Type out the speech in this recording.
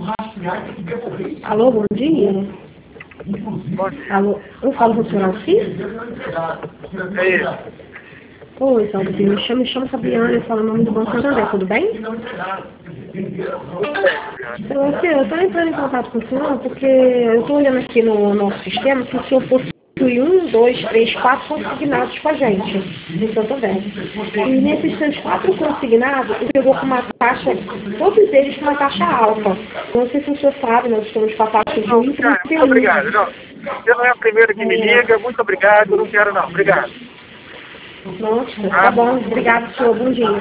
Alô, bom dia. Bom dia. Alô, eu falo com o senhor Alci? É isso. Oi, Alci, me chamo Fabiana, eu falo em nome do Banco Santander, tudo bem? Então, Alci, eu estou entrando em contato com o senhor porque eu estou olhando aqui no nosso sistema se o senhor possui 1, 2, 3, 4 consignados com a gente, no Santander. E nesses seus 4 consignados, ele pegou com uma taxa, todos eles com uma taxa alta. Não sei se o senhor sabe, nós estamos com a taxa de Não, cara, muito 1,31. obrigado. Não, você não é o primeiro que me liga. Muito obrigado. Não quero, não. Obrigado. Nossa, tá bom. Obrigado, senhor. Bom dia.